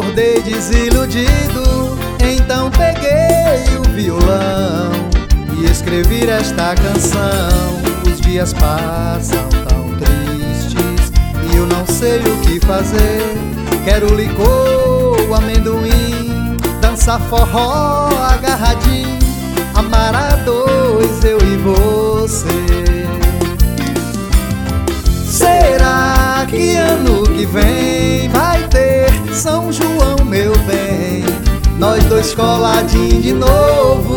acordei desiludido, então peguei o violão e escrevi esta canção. Os dias passam tão tristes e eu não sei o que fazer. Quero licor, amendoim, dançar forró agarradinho, amar a dois, eu e você. Será que ano que vem vai ter São João, meu bem? Nós dois coladinhos de novo.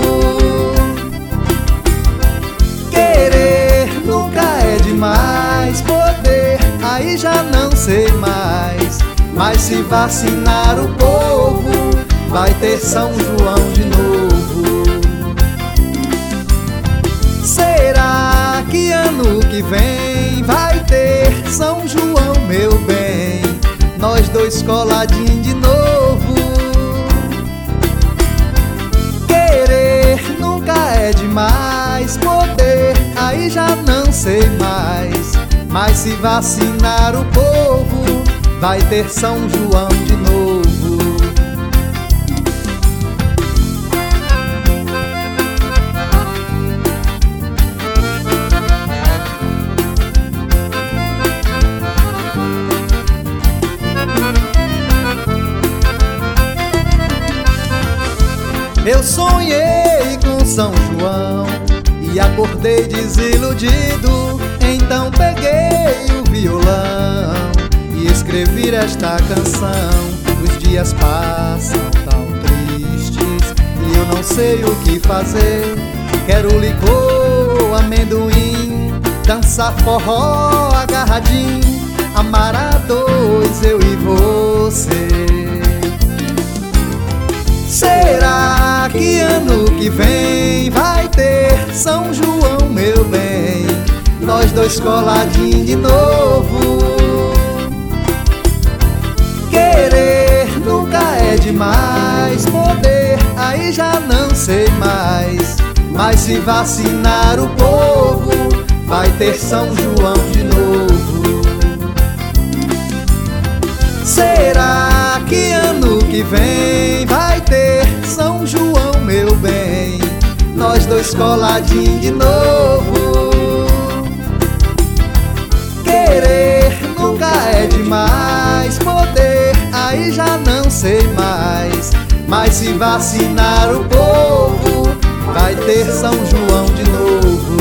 Querer nunca é demais, poder aí já não sei mais. Mas se vacinar o povo, vai ter São João de novo. Será que ano que vem vai ter São João, meu bem? Nós dois coladinhos de novo. Querer nunca é demais, poder aí já não sei mais. Mas se vacinar o povo, vai ter São João de novo. Eu sonhei com São João e acordei desiludido, então peguei o violão e escrevi esta canção. Os dias passam tão tristes e eu não sei o que fazer. Quero licor, amendoim, dançar forró agarradinho, amar a dois, eu e você. Será que ano que vem vai ter São João, meu bem? Nós dois coladinhos de novo. Querer nunca é demais, poder aí já não sei mais. Mas se vacinar o povo, vai ter São João de novo. Será que ano que vem vai ter São João, meu bem? Nós dois coladinhos de novo. Querer nunca é demais, poder aí já não sei mais. Mas se vacinar o povo, vai ter São João de novo.